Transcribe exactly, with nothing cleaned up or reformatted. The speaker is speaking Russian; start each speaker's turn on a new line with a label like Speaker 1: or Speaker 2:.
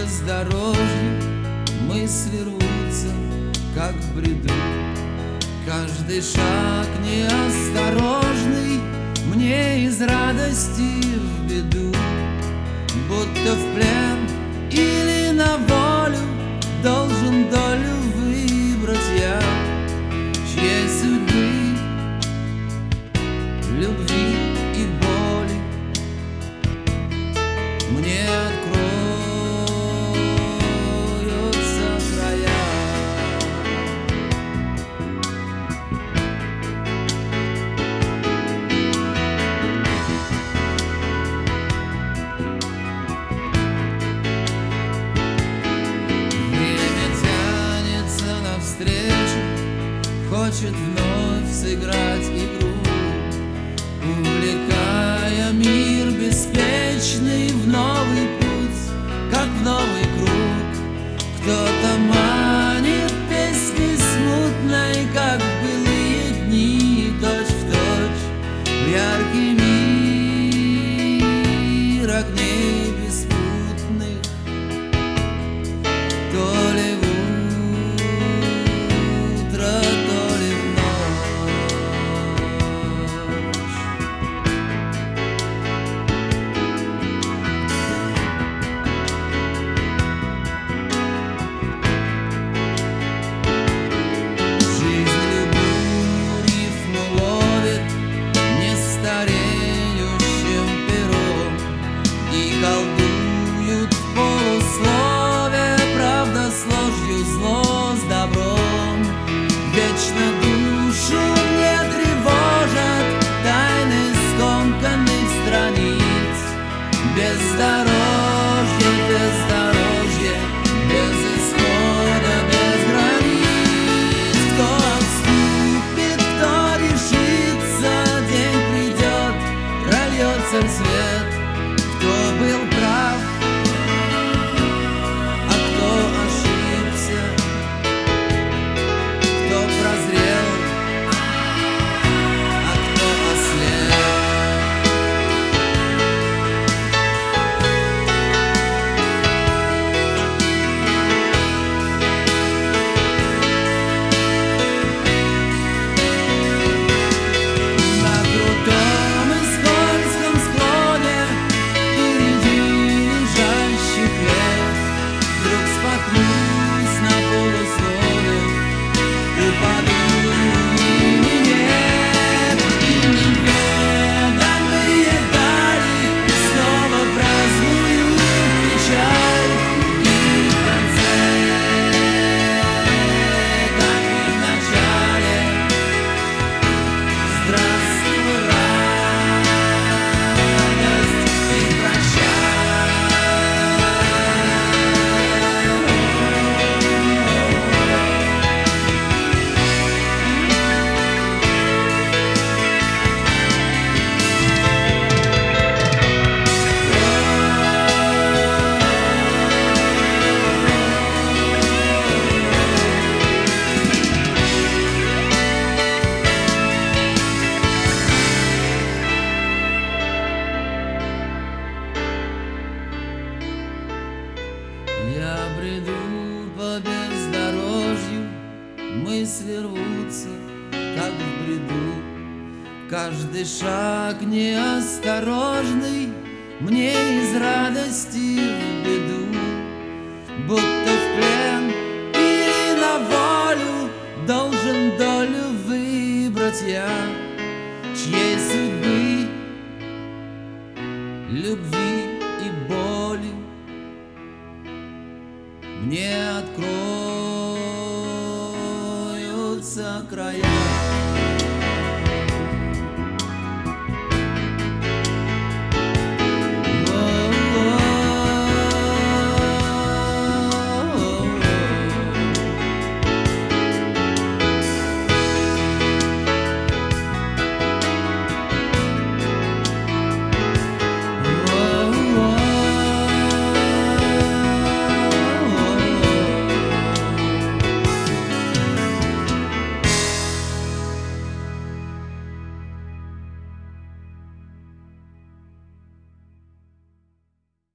Speaker 1: бездорожью мысли рвутся, как в бреду. Каждый шаг неосторожный мне из радости в беду. Будто в плен или на волю должен долю выбрать я, чьей судьбы, любви и боли мне откроются края. Время тянется навстречу, хочет вновь сыграть игру, увлекая мир беспечный в новый путь, как в новый круг. Кто-то манит песней смутной, как в былые дни, точь в точь в яркий мир огней беспутных. То ли в утро, то ли в колдуют в полуслове, правда с ложью, зло с добром. Вечно душу не тревожат тайны скомканных страниц. Бездорожье, бездорожье, без исхода, без границ. Кто отступит, кто решится, день придет, прольется свет. Кто был прав, а кто ошибся, кто прозрел, а кто ослеп. На крутом и скользком склоне вдруг споткнусь на полуслове, упаду и нет, и неведомые дали снова празднуют печаль. И в конце, как и в начале, здравствуй, радость, и прощай. Я бреду по бездорожью, мысли рвутся, как в бреду. Каждый шаг неосторожный мне из радости в беду. Будто в плен или на волю должен долю выбрать я, чьей судьбы, любви и боли мне откроются края.